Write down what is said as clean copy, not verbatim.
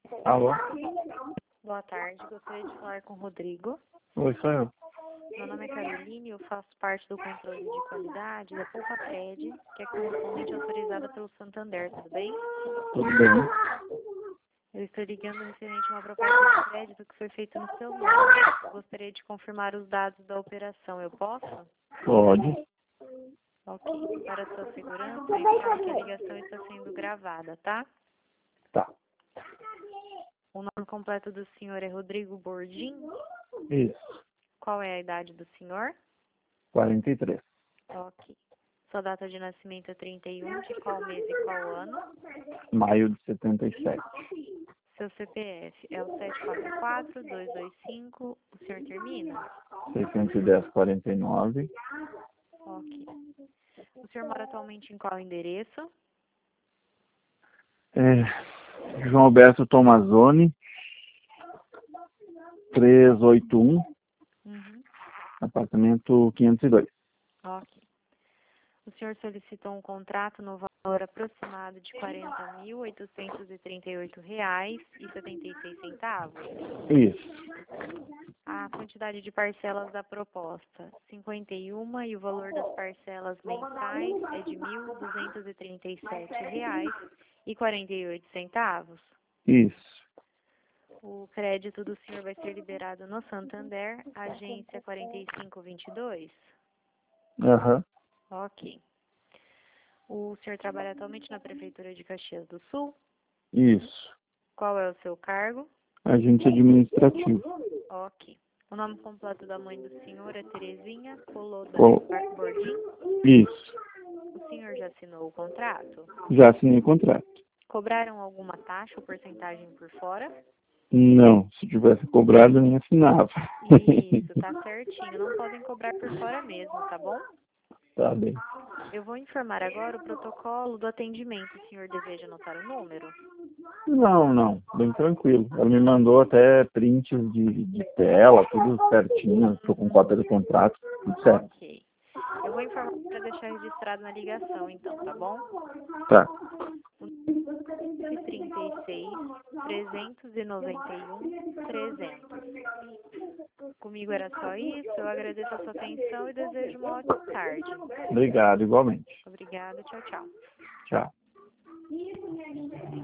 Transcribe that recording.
Alô? Boa tarde, gostaria de falar com o Rodrigo. Oi, sou eu. Meu nome é Caroline e eu faço parte do controle de qualidade da Poupa-Ped, que é correspondente autorizada pelo Santander, tudo bem? Tudo bem? Eu estou ligando referente a uma proposta de crédito que foi feita no seu nome. Eu gostaria de confirmar os dados da operação, eu posso? Pode. Ok. Para sua segurança, eu informo que a ligação está sendo gravada, tá? Tá. O nome completo do senhor é Rodrigo Bordim. Isso. Qual é a idade do senhor? 43. Ok. Sua data de nascimento é 31, de qual mês e qual ano? Maio de 77. Seu CPF é o 744-225, o senhor termina? 610,49. Ok. O senhor mora atualmente em qual endereço? João Alberto Tomazoni, 381, Uhum. apartamento 502. Ok. O senhor solicitou um contrato no valor aproximado de R$ 40.838,76. Isso. A quantidade de parcelas da proposta, 51, e o valor das parcelas mensais é de R$ 1.237,48. Isso. O crédito do senhor vai ser liberado no Santander, agência 4522. Aham. Ok. O senhor trabalha atualmente na Prefeitura de Caxias do Sul? Isso. Qual é o seu cargo? Agente administrativo. Ok. O nome completo da mãe do senhor é Terezinha Coloda Qual? Bordim? Isso. O senhor já assinou o contrato? Já assinei o contrato. Cobraram alguma taxa ou porcentagem por fora? Não, se tivesse cobrado, eu nem assinava. Isso, tá certinho. Não podem cobrar por fora mesmo, tá bom? Tá bem. Eu vou informar agora o protocolo do atendimento. O senhor deseja anotar o número? Não, bem tranquilo. Ela me mandou até prints de tela, tudo certinho. Estou com cópia do contrato, tudo certo. Ok. Eu vou informar para deixar registrado na ligação, então, tá bom? Tá. 36 391 300. Comigo era só isso. Eu agradeço a sua atenção e desejo uma ótima tarde. Obrigado, igualmente. Obrigada. Tchau, tchau. Tchau.